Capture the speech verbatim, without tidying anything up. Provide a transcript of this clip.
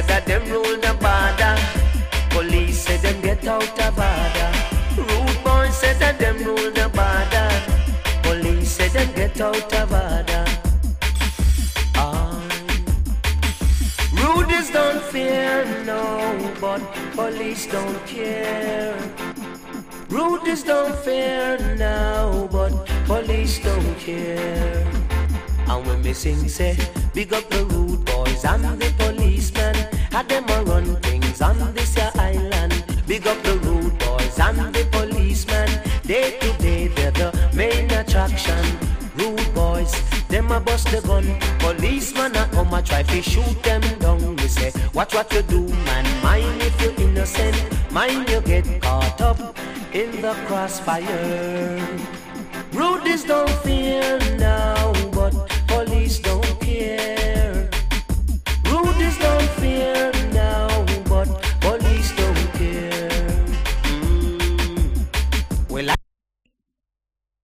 said that them rule the border. Police said them get out of order. Rude boys said that them rule the border. Police said them get out of order. Ah. Rudies don't fear, no, but police don't care. Rudies don't fear now, but police don't care. And when me sing say, big up the rude boys and the policemen, had them a run things on this here island. Big up the rude boys and the policemen, day to day they're the main attraction. Rude boys, them a bust the gun, policeman a come a try to shoot them down. We say, watch what you do, man, mind if you're innocent, mind you get caught up in the crossfire. Rudies don't fear now,